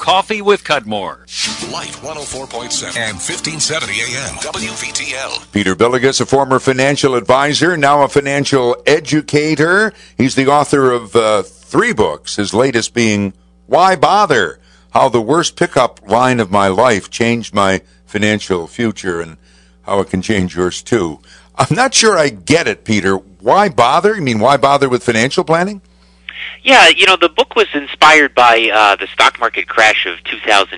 Coffee with Cudmore. Light 104.7 and 1570 AM WVTL. Peter Billigas, a former financial advisor, now a financial educator. He's the author of 3 books, his latest being Why Bother? How the Worst Pickup Line of My Life Changed My Financial Future, and how it can change yours too. I'm not sure I get it, Peter. Why bother? You mean why bother with financial planning? Yeah, the book was inspired by the stock market crashes of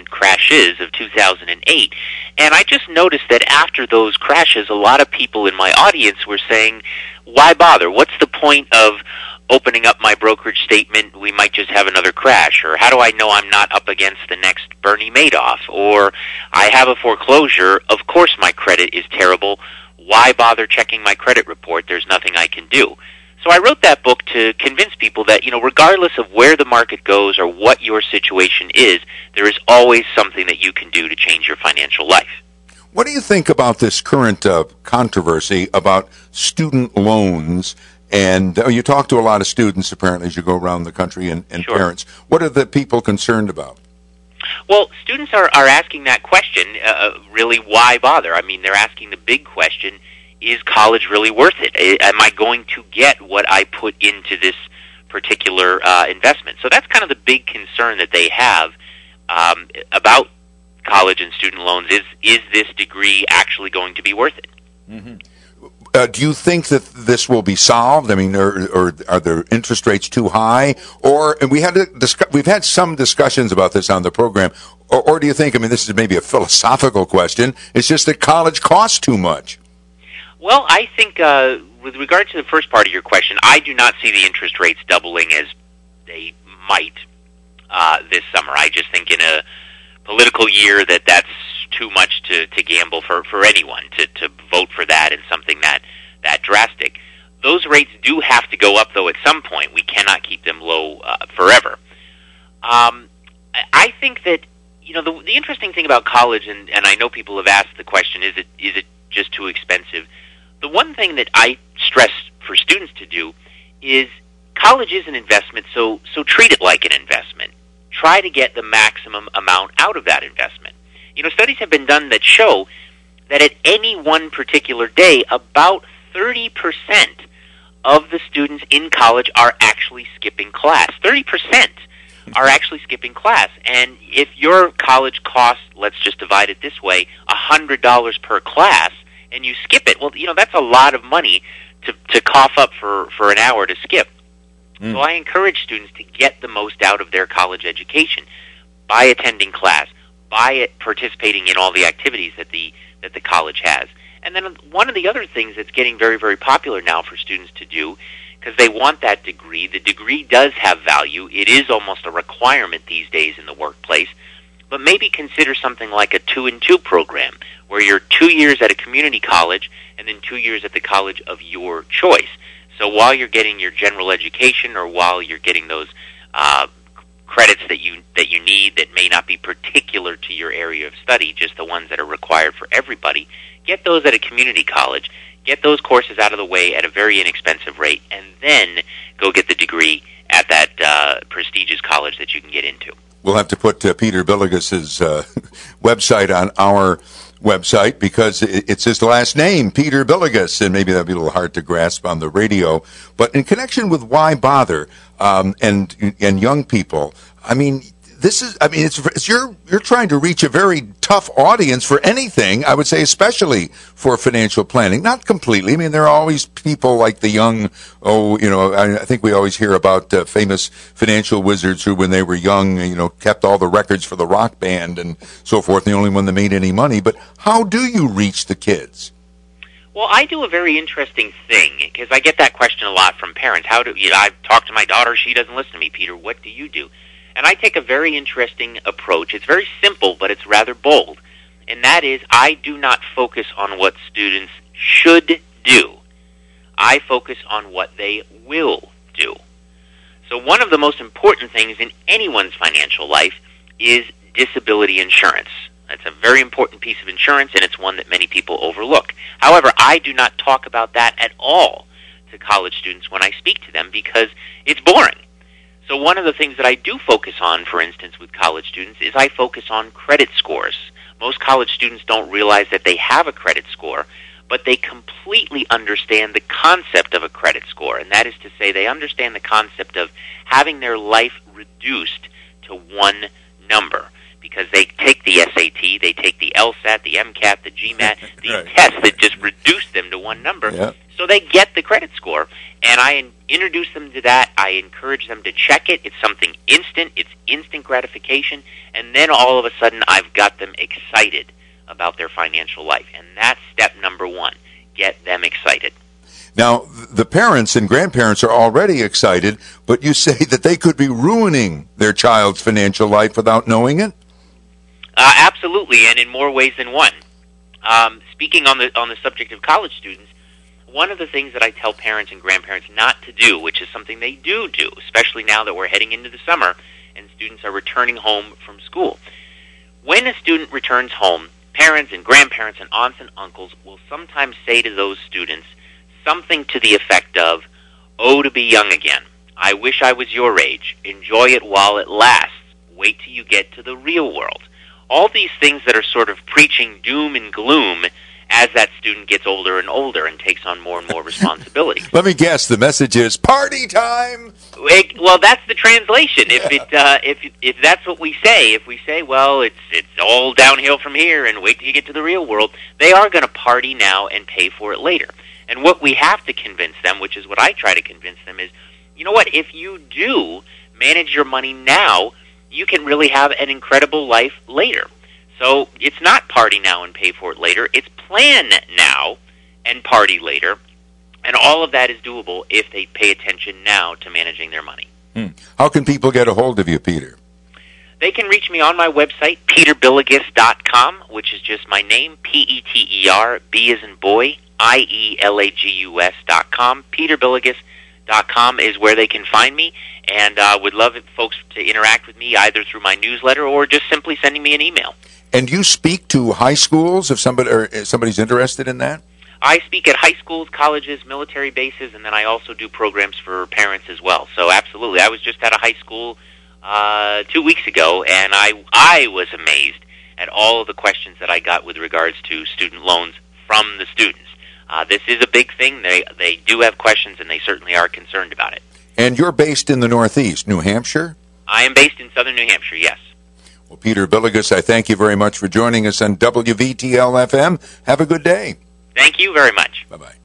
2008, and I just noticed that after those crashes, a lot of people in my audience were saying, why bother? What's the point of opening up my brokerage statement? We might just have another crash. Or how do I know I'm not up against the next Bernie Madoff? Or I have a foreclosure. Of course my credit is terrible. Why bother checking my credit report? There's nothing I can do. So I wrote that book to convince people that, regardless of where the market goes or what your situation is, there is always something that you can do to change your financial life. What do you think about this current controversy about student loans? And you talk to a lot of students, apparently, as you go around the country, and Sure. Parents. What are the people concerned about? Well, students are asking that question, really, why bother? I mean, they're asking the big question, is college really worth it? Am I going to get what I put into this particular investment? So that's kind of the big concern that they have about college and student loans. Is this degree actually going to be worth it? Mm-hmm. Do you think that this will be solved? I mean, or are the interest rates too high? And we've had some discussions about this on the program. Or do you think, this is maybe a philosophical question, it's just that college costs too much? Well, I think with regard to the first part of your question, I do not see the interest rates doubling as they might this summer. I just think in a political year that's too much to gamble for anyone to vote for that and something that drastic. Those rates do have to go up, though, at some point. We cannot keep them low forever. I think that, the interesting thing about college, and I know people have asked the question, is it just too expensive? The one thing that I stress for students to do is college is an investment, so treat it like an investment. Try to get the maximum amount out of that investment. Studies have been done that show that at any one particular day, about 30% of the students in college are actually skipping class. 30% are actually skipping class. And if your college costs, let's just divide it this way, $100 per class, and you skip it, well, that's a lot of money to cough up for an hour to skip. So I encourage students to get the most out of their college education by attending class, by participating in all the activities that the college has. And then one of the other things that's getting very, very popular now for students to do, because they want that degree, the degree does have value. It is almost a requirement these days in the workplace. But maybe consider something like a 2-in-2 program, where you're 2 years at a community college and then 2 years at the college of your choice. So while you're getting your general education, or while you're getting those credits that you need that may not be particular to your area of study, just the ones that are required for everybody, get those at a community college, get those courses out of the way at a very inexpensive rate, and then go get the degree at that prestigious college that you can get into. We'll have to put Peter Billigas' website on our website, because it's his last name, Peter Billigas, and maybe that'll be a little hard to grasp on the radio. But in connection with why bother, and young people, you're trying to reach a very tough audience for anything, I would say, especially for financial planning. Not completely. There are always people like the young, I think we always hear about famous financial wizards who, when they were young, kept all the records for the rock band and so forth, the only one that made any money. But how do you reach the kids? Well, I do a very interesting thing, because I get that question a lot from parents. I've talked to my daughter, she doesn't listen to me. Peter, what do you do? And I take a very interesting approach. It's very simple, but it's rather bold. And that is, I do not focus on what students should do. I focus on what they will do. So one of the most important things in anyone's financial life is disability insurance. That's a very important piece of insurance, and it's one that many people overlook. However, I do not talk about that at all to college students when I speak to them, because it's boring. So one of the things that I do focus on, for instance, with college students, is I focus on credit scores. Most college students don't realize that they have a credit score, but they completely understand the concept of a credit score, and that is to say they understand the concept of having their life reduced to one number, because they take the SAT, they take the LSAT, the MCAT, the GMAT, these Right. tests that just reduce them to one number, Yeah. so they get the credit score. And I introduce them to that. I encourage them to check it. It's something instant. It's instant gratification. And then all of a sudden, I've got them excited about their financial life. And that's step number one. Get them excited. Now, the parents and grandparents are already excited, but you say that they could be ruining their child's financial life without knowing it? Absolutely, and in more ways than one. Speaking on the subject of college students, one of the things that I tell parents and grandparents not to do, which is something they do, especially now that we're heading into the summer and students are returning home from school. When a student returns home, parents and grandparents and aunts and uncles will sometimes say to those students something to the effect of, "Oh, to be young again. I wish I was your age. Enjoy it while it lasts. Wait till you get to the real world." All these things that are sort of preaching doom and gloom as that student gets older and older and takes on more and more responsibility. Let me guess, the message is party time. Well, that's the translation. If that's what we say, if we say, well, it's all downhill from here and wait till you get to the real world, they are going to party now and pay for it later. And what we have to convince them, which is what I try to convince them, is, you know what, if you do manage your money now, you can really have an incredible life later. So it's not party now and pay for it later. It's plan now and party later. And all of that is doable if they pay attention now to managing their money. How can people get a hold of you, Peter? They can reach me on my website, peterbilligus.com, which is just my name, Peter, B as in boy, IELAGUS.com. peterbilligus.com is where they can find me. And I would love folks to interact with me either through my newsletter or just simply sending me an email. And you speak to high schools if somebody's interested in that? I speak at high schools, colleges, military bases, and then I also do programs for parents as well. So absolutely. I was just at a high school 2 weeks ago, and I was amazed at all of the questions that I got with regards to student loans from the students. This is a big thing. They do have questions, and they certainly are concerned about it. And you're based in the Northeast, New Hampshire? I am based in southern New Hampshire, yes. Well, Peter Billigus, I thank you very much for joining us on WVTL-FM. Have a good day. Thank you very much. Bye-bye.